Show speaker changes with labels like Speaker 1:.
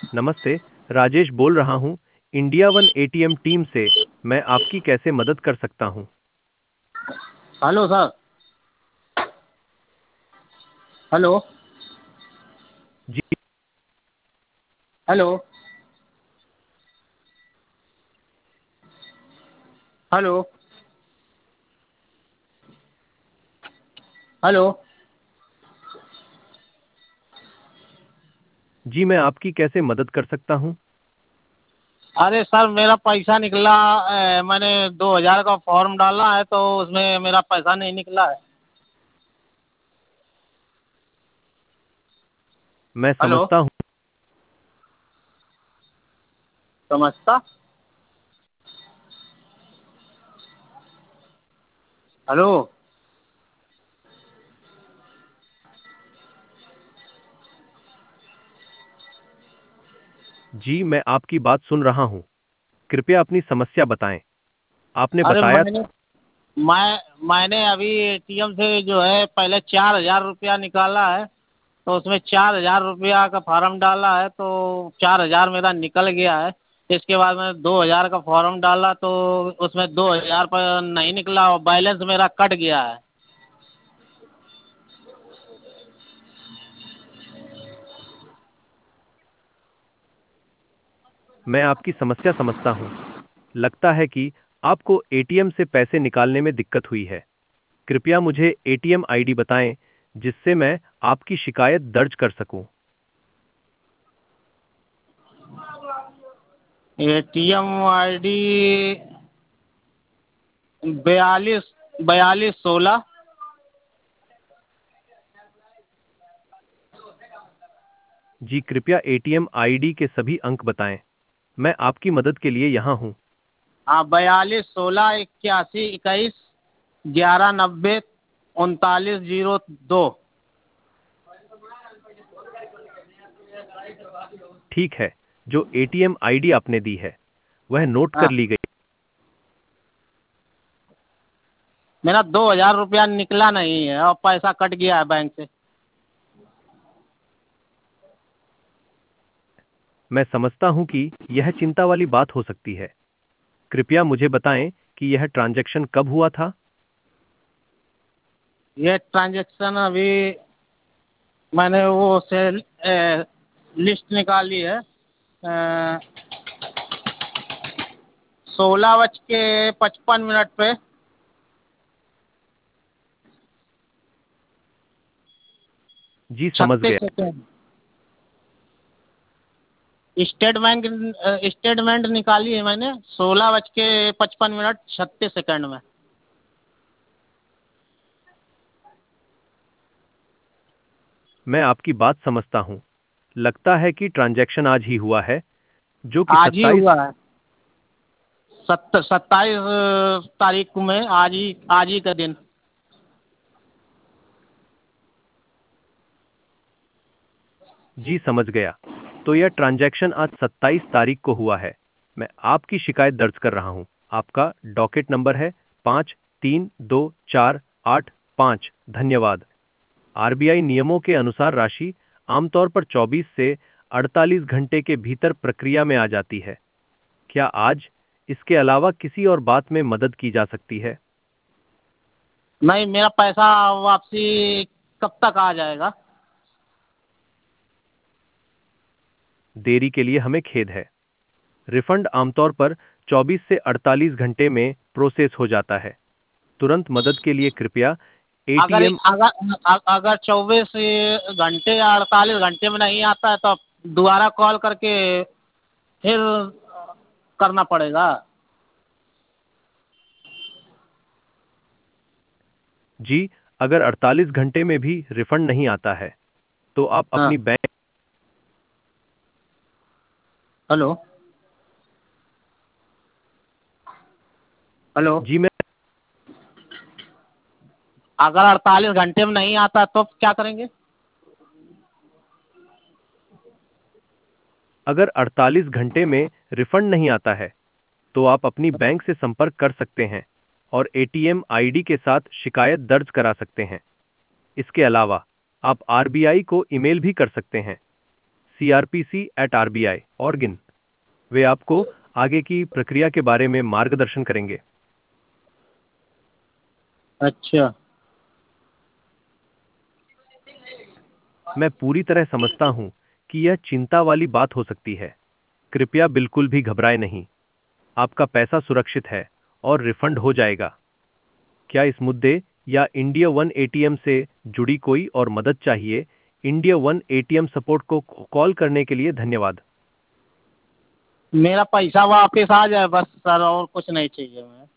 Speaker 1: नमस्ते, राजेश बोल रहा हूँ, इंडिया वन एटीएम टीम से। मैं आपकी कैसे मदद कर सकता हूँ?
Speaker 2: Hello sir. हेलो।
Speaker 1: जी।
Speaker 2: हेलो। हेलो। हेलो।
Speaker 1: जी, मैं आपकी कैसे मदद कर सकता हूँ?
Speaker 2: अरे सर, मेरा पैसा निकला। मैंने 2000 का फॉर्म डाला है तो उसमें मेरा पैसा नहीं निकला है।
Speaker 1: मैं
Speaker 2: हेलो।
Speaker 1: समझता हूँ।
Speaker 2: समझता। हेलो।
Speaker 1: जी, मैं आपकी बात सुन रहा हूँ। कृपया अपनी समस्या बताएं। आपने
Speaker 2: अरे
Speaker 1: बताया।
Speaker 2: मैंने अभी एटीएम से जो है पहले 4000 रुपया निकाला है। तो उसमें 4000 रुपया का फॉर्म डाला है तो 4000 मेरा निकल गया है। इसके बाद मैंने 2000 का फॉर्म डाला तो उसमें 2000 पर नहीं निकला और बैलेंस मेरा कट गया है।
Speaker 1: मैं आपकी समस्या समझता हूँ। लगता है कि आपको एटीएम से पैसे निकालने में दिक्कत हुई है। कृपया मुझे एटीएम आईडी बताएं, जिससे मैं आपकी शिकायत दर्ज कर सकूं।
Speaker 2: ATM ID 42 42 16।
Speaker 1: जी, कृपया एटीएम आईडी के सभी अंक बताएं। मैं आपकी मदद के लिए यहाँ हूँ।
Speaker 2: हाँ, 42 16 81 11 90 39 02।
Speaker 1: ठीक है, जो एटीएम आईडी आपने दी है, वह नोट कर
Speaker 2: हाँ,
Speaker 1: ली गई।
Speaker 2: मेरा 2000 रुपया निकला नहीं है और पैसा कट गया है बैंक से।
Speaker 1: मैं समझता हूं कि यह चिंता वाली बात हो सकती है। कृपया मुझे बताएं कि यह ट्रांजैक्शन कब हुआ था?
Speaker 2: ये ट्रांजेक्शन अभी मैंने वो से लिस्ट निकाली है। 16:55 पे।
Speaker 1: जी, समझ
Speaker 2: 36 सेकेंड। स्टेटमेंट स्टेटमेंट निकाली है मैंने 16:55 36 सेकेंड में।
Speaker 1: मैं आपकी बात समझता हूं। लगता है कि ट्रांजैक्शन आज ही हुआ है, जो कि
Speaker 2: आज ही
Speaker 1: 27।
Speaker 2: हुआ है। 27 तारीख को में आज ही का दिन।
Speaker 1: जी, समझ गया। तो यह ट्रांजैक्शन आज 27 तारीख को हुआ है। मैं आपकी शिकायत दर्ज कर रहा हूं। आपका डॉकेट नंबर है 532485। धन्यवाद। आरबीआई नियमों के अनुसार राशि आमतौर पर 24 से 48 घंटे के भीतर प्रक्रिया में आ जाती है। क्या आज इसके अलावा किसी और बात में मदद की जा सकती है?
Speaker 2: नहीं, मेरा पैसा वापसी कब तक आ जाएगा?
Speaker 1: देरी के लिए हमें खेद है। रिफंड आमतौर पर 24 से 48 घंटे में प्रोसेस हो जाता है। तुरंत मदद के लिए कृपया
Speaker 2: अगर
Speaker 1: एटीएम।
Speaker 2: अगर अगर 24 घंटे या 48 घंटे में नहीं आता है तो दोबारा कॉल करके फिर करना पड़ेगा।
Speaker 1: जी, अगर 48 घंटे में भी रिफंड नहीं आता है, तो आप
Speaker 2: हाँ।
Speaker 1: अपनी बैंक।
Speaker 2: हेलो। हेलो।
Speaker 1: जी, मैं।
Speaker 2: अगर 48 घंटे में नहीं आता तो क्या करेंगे?
Speaker 1: अगर 48 घंटे में रिफंड नहीं आता है, तो आप अपनी बैंक से संपर्क कर सकते हैं और एटीएम आईडी के साथ शिकायत दर्ज करा सकते हैं। इसके अलावा आप आरबीआई को ईमेल भी कर सकते हैं। crpc@rbi ऑर्गिन। वे आपको आगे की प्रक्रिया के बारे में मार्गदर्शन करेंगे।
Speaker 2: अच्छा।
Speaker 1: मैं पूरी तरह समझता हूं कि यह चिंता वाली बात हो सकती है। कृपया बिल्कुल भी घबराएं नहीं। आपका पैसा सुरक्षित है और रिफंड हो जाएगा। क्या इस मुद्दे या इंडिया वन एटीएम से जुड़ी कोई और मदद चाहिए? इंडिया वन एटीएम सपोर्ट को कॉल करने के लिए धन्यवाद।
Speaker 2: मेरा पैसा वापस आ जाए बस सर, और कुछ नहीं चाहिए मैं।